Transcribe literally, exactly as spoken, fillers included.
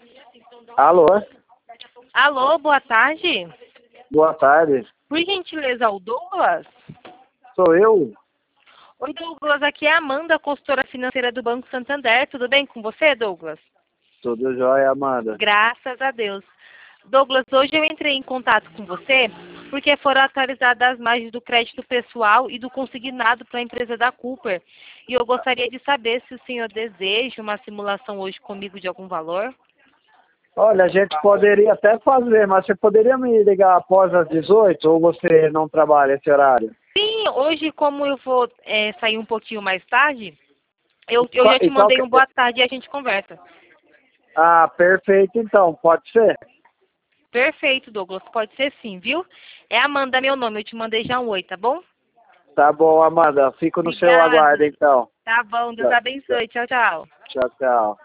Alô? Alô, boa tarde. Boa tarde. Por gentileza, o Douglas? Sou eu? Oi, Douglas, aqui é a Amanda, consultora financeira do Banco Santander. Tudo bem com você, Douglas? Tudo jóia, Amanda. Graças a Deus. Douglas, hoje eu entrei em contato com você porque foram atualizadas as margens do crédito pessoal e do consignado para a empresa da Cooper. E eu gostaria de saber se o senhor deseja uma simulação hoje comigo de algum valor. Olha, a gente poderia até fazer, mas você poderia me ligar após as dezoito ou você não trabalha esse horário? Sim, hoje, como eu vou é, sair um pouquinho mais tarde, eu, eu Qual- já te e qual mandei que- um boa tarde e a gente conversa. Ah, perfeito então, pode ser? Perfeito, Douglas. Pode ser sim, viu? É Amanda meu nome. Eu te mandei já um oi, tá bom? Tá bom, Amanda, fico no seu Obrigada. aguardo então. Tá bom. Deus Tchau, abençoe. Tchau, tchau. tchau, tchau.